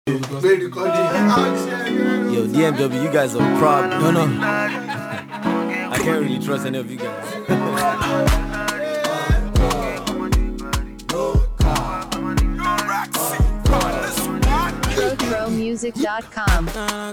Yo, DMW, you guys are a problem. No. I can't really trust any of you guys. Music.com.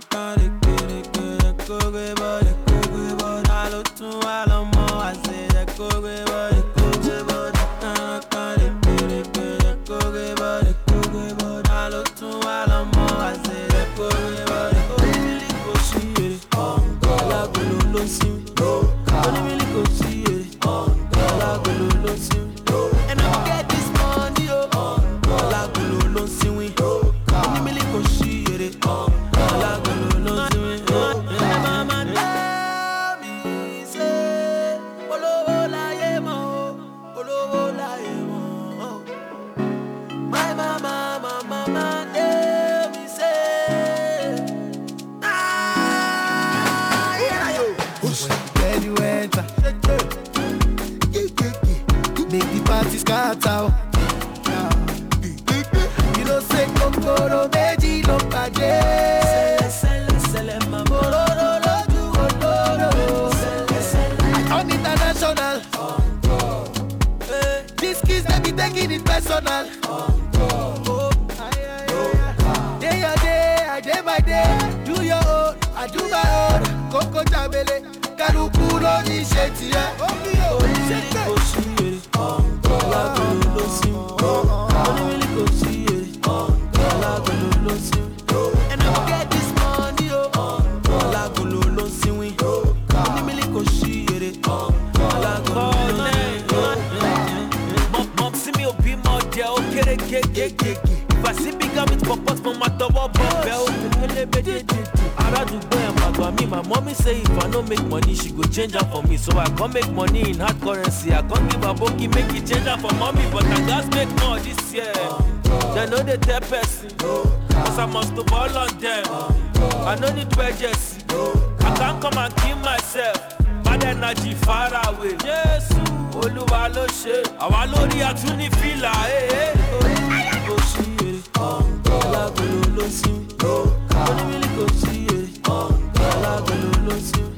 So I can't make money in hard currency. I can't give a bookie, make it change up for mommy. But I gotta make more this year. They know the third person, cause I must to ball on them. I don't need wedges. I can't come and kill myself. Bad energy far away. Yes, Oluwa lo she. Àwa lórí àtúní fìlà. Kò sí èrè. Alágolo ló sí. Onímìlì kò sí èrè. Alágolo ló sí.